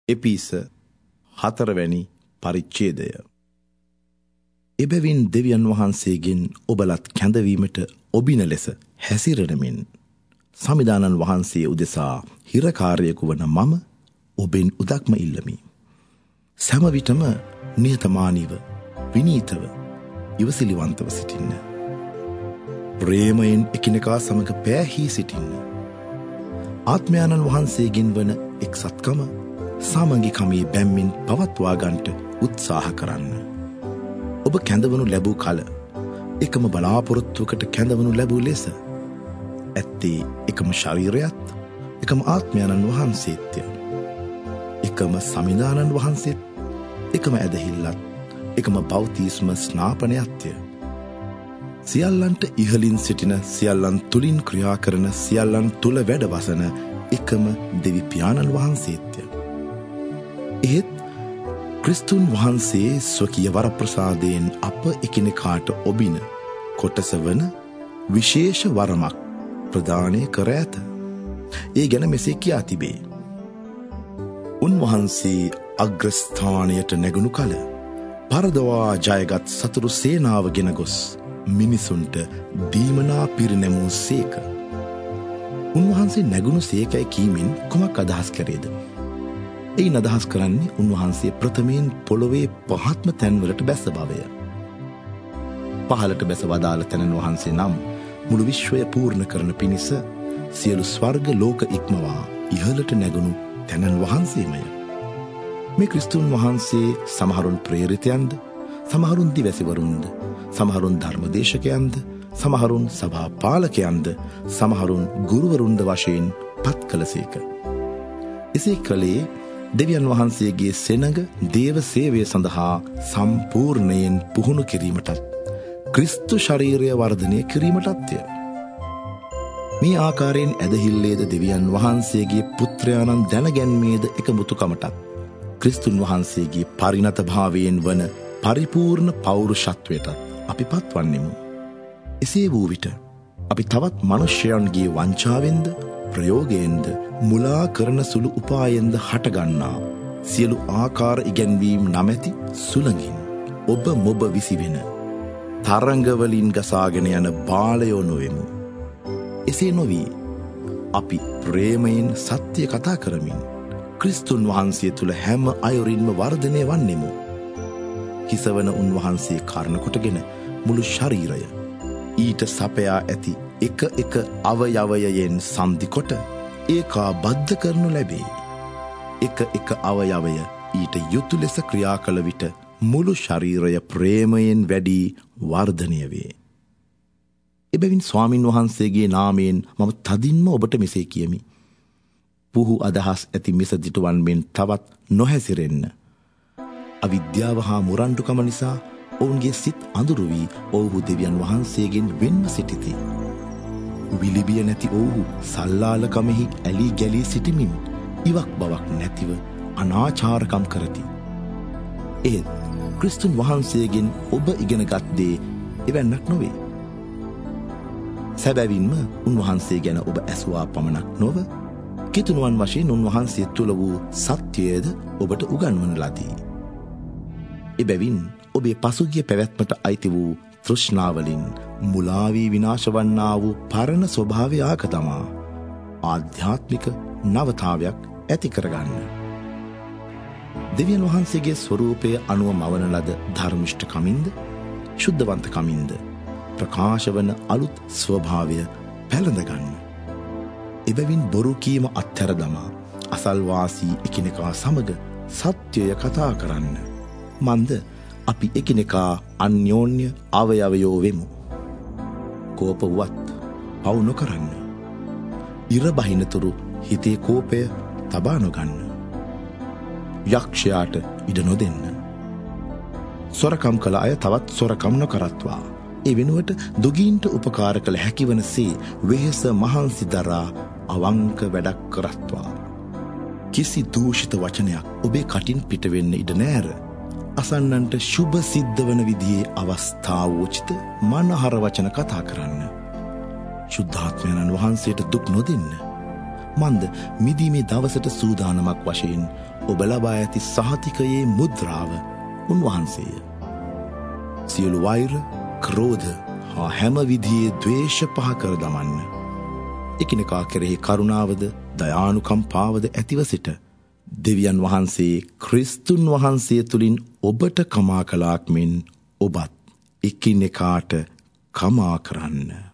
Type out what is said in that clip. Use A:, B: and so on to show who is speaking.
A: එපිස 4 වැනි පරිච්ඡේදය. එබැවින් දෙවියන් වහන්සේගෙන් ඔබලත් කැඳවීමට ඔබින ලෙස හැසිරෙනමින් සමිදානන් වහන්සේ උදෙසා හිරකාරයෙකු වන මම ඔබෙන් උදක්ම ඉල්ලමි. සෑම විටම නිහතමානීව, විනීතව, ඉවසිලිවන්තව සිටින්න. ප්‍රේමයෙන් එකිනෙකා සමග පෑහී සිටින්න. ආත්මයාණන් වහන්සේගෙන් වන එක්සත්කම සමගිකමේ බැම්මින් පවත්වා ගන්නට උත්සාහ කරන්න. ඔබ කැඳවනු ලැබූ කල එකම බලාපොරොත්තුවකට කැඳවනු ලැබූ ලෙස ඇත්තේ එකම ශරීරයත් එකම ආත්මයාණන් වහන්සේත්ය. එකම සමිදානන් වහන්සේත් එකම ඇදහිල්ලත් එකම බෞතිස්ම ස්නාපනයත්ය. සියල්ලන්ට ඉහලින් සිටින, සියල්ලන් තුලින් ක්‍රියා කරන, සියල්ලන් තුල වැඩ වසන එකම දෙවි පියාණන් වහන්සේත්ය. එහෙත් ක්‍රිස්තුන් වහන්සේ ස්වකීය වරප්‍රසාදයෙන් අප එකිනෙකාට ඔබින කොටස වන විශේෂ වරමක් ප්‍රදානය කර ඇත. ඒ ගැන මෙසේ කියා තිබේ. උන්වහන්සේ අග්‍රස්ථානයට නැගුණු කල පරදවා ජයගත් සතුරු සේනාව ගෙන ගොස් මිනිසුන්ට දීමනා පිරිනැමූ සේක. උන්වහන්සේ නැගුණු සේකයි කීමෙන් කුමක් අදහස් කරේද? එයින් අදහස් කරන්නේ උන්වහන්සේ ප්‍රථමයෙන් පොළොවේ පහත්ම තැන්වලට බැස්ස බවය. පහළට බැස වදාළ තැනන් වහන්සේ නම් මුළු විශ්වය පූර්ණ කරන පිණිස සියලු ස්වර්ග ලෝක ඉක්මවා ඉහළට නැගුණු තැනන් වහන්සේමය. මේ ක්‍රිස්තුන් වහන්සේ සමහරුන් ප්‍රේරිතයන්ද, සමහරුන් දිවැසිවරුන්ද, සමහරුන් ධර්මදේශකයන්ද, සමහරුන් සභා පාලකයන්ද, සමහරුන් ගුරුවරුන්ද වශයෙන් පත් කළසේක. එසේ කළේ දෙවියන් වහන්සේගේ සෙනඟ දේව සේවය සඳහා සම්පූර්ණයෙන් පුහුණු කිරීමටත්, ක්‍රිස්තු ශරීරය වර්ධනය කිරීමටත්ය. මේ ආකාරයෙන් ඇදහිල්ලේද දෙවියන් වහන්සේගේ පුත්‍රයාණන් දැනගැන්මේද එකමුතුකමටත්, ක්‍රිස්තුන් වහන්සේගේ පරිණත භාවයෙන් වන පරිපූර්ණ පෞරුෂත්වයටත් අපි පත්වන්නෙමු. එසේ වූ විට අපි තවත් මනුෂ්‍යයන්ගේ වංචාවෙන්ද, ප්‍රයෝගයෙන්ද, මුලා කරන සුළු උපායෙන්ද හටගන්නා සියලු ආකාර ඉගැන්වීම් නමැති සුළඟින් ඔබ මොබ විසිවෙන තරංගවලින් ගසාගෙන යන බාලයෝ නොවෙමු. එසේ නොවී අපි ප්‍රේමයෙන් සත්‍ය කතා කරමින් ක්‍රිස්තුන් වහන්සේ තුළ හැම අයුරින්ම වර්ධනය වන්නෙමු. හිසවන උන්වහන්සේ කාරණ කොටගෙන මුළු ශරීරය ඊට සපයා ඇති එක එක අවයවයෙන් සන්ධිකොට ඒකා බද්ධ කරනු ලැබේ. එක එක අවයවය ඊට යුතු ලෙස ක්‍රියා කළ විට මුළු ශරීරය ප්‍රේමයෙන් වැඩි වර්ධනය වේ. එබැවින් ස්වාමින් වහන්සේගේ නාමයෙන් මම තදින්ම ඔබට මෙසේ කියමි. පුහු අදහස් ඇති මිසදිටුවන් මෙන් තවත් නොහැසිරෙන්න. අවිද්‍යාව හා මුරණ්ඩුකම නිසා ඔවුන්ගේ සිත් අඳුරු වී ඔවුහු දෙවියන් වහන්සේගෙන් වෙන්ව සිටිති. විලිබිය නැති ඔවුහු සල්ලාලකමෙහි ඇලී ගැලී සිටිමින් ඉවක් බවක් නැතිව අනාචාරකම් කරති. ඒත් ක්‍රිස්තුන් වහන්සේගෙන් ඔබ ඉගෙනගත් දේ එවැන්නක් නොවේ. සැබැවින්ම උන්වහන්සේ ගැන ඔබ ඇසුවා පමණක් නොව, කිතුනුවන් වශයෙන් උන්වහන්සේ තුළ වූ සත්‍යයද ඔබට උගන්වන ලදී. එබැවින් ඔබේ පසුගිය පැවැත්මට අයිති වූ තෘෂ්ණාවලින් මුලාවී විනාශ වන්නා වූ පරණ ස්වභාවය ආක තමා ආධ්‍යාත්මික නවතාවයක් ඇති කරගන්න. දෙවියන් වහන්සේගේ ස්වරූපය අනුව මවන ලද ධර්මිෂ්ඨකමින්ද, ශුද්ධවන්තකමින්ද ප්‍රකාශ වන අලුත් ස්වභාවය පැළඳගන්න. එබැවින් බොරු කීම අත්හැර දමා අසල්වාසී එකිනෙකා සමග සත්‍යය කතා කරන්න. මන්ද අපි එකිනෙකා අන්‍යෝන්‍ය අවයවයෝ වෙමු. කෝපවත් පව් නොකරන්න. ඉර බහිනතුරු හිතේ කෝපය තබා නොගන්න. යක්ෂයාට ඉඩ නොදෙන්න. සොරකම් කළ අය තවත් සොරකම් නොකරත්වා. ඒ වෙනුවට දුගීන්ට උපකාර කළ හැකිවනසේ වෙහෙස මහන්සි දරා අවංක වැඩක් කරත්වා. කිසි දූෂිත වචනයක් ඔබේ කටින් පිටවෙන්න ඉඩ නෑර. අසන්නන්ට ශුභ සිද්ධ වන විදිහේ අවස්ථාවෝචිත මනහර වචන කතා කරන්න. ශුද්ධාත්මයණන් වහන්සේට දුක් නොදෙන්න. මන්ද මිදීමේ දවසට සූදානමක් වශයෙන් ඔබ ලබා ඇති සහතිකයේ මුද්‍රාව උන්වහන්සේය. සියලු වෛර, ක්‍රෝධ හා හැම විදියේ ද්වේෂ පහ කර දමන්න. එකිනෙකා කෙරෙහි කරුණාවද දයානුකම්පාවද ඇතිව සිට දෙවියන් වහන්සේ ක්‍රිස්තුන් වහන්සේ තුළින් ඔබට කමා කළාක් මෙන් ඔබත් එකිනෙකාට කමා කරන්න.